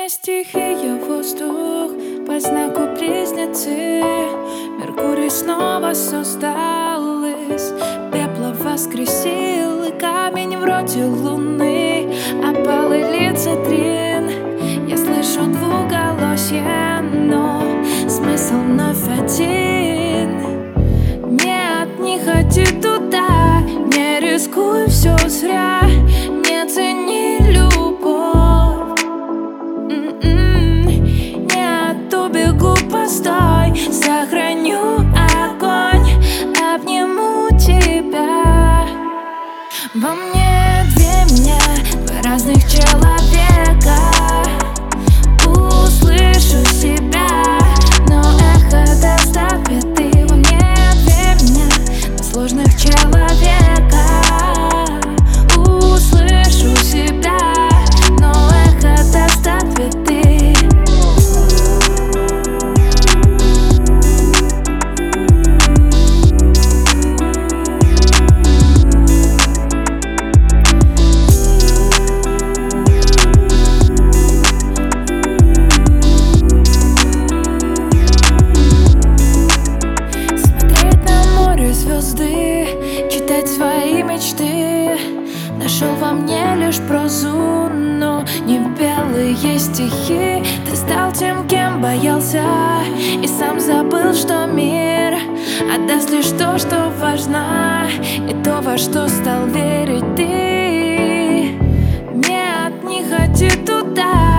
меня стихия воздух по знаку близнецы. Меркурий снова создал из пепла, воскресил. И камень вроде луны, опал или цитрин. Я слышу двуголосье, но смысл вновь один. Нет, не ходи туда, не рискуй, все зря. Не цени любовь. Нет, убегу, постой, сохраню огонь, обниму тебя. Во мне две меня, два разных человека. Услышу себя, но эхо доставит. И во мне две меня, два сложных человека. Услышу себя, но эхо доставит. И звезды, читать свои мечты. Нашел во мне лишь прозу, но не белые стихи. Ты стал тем, кем боялся, и сам забыл, что мир отдаст лишь то, что важно, и то, во что стал верить ты. Нет, не ходи туда,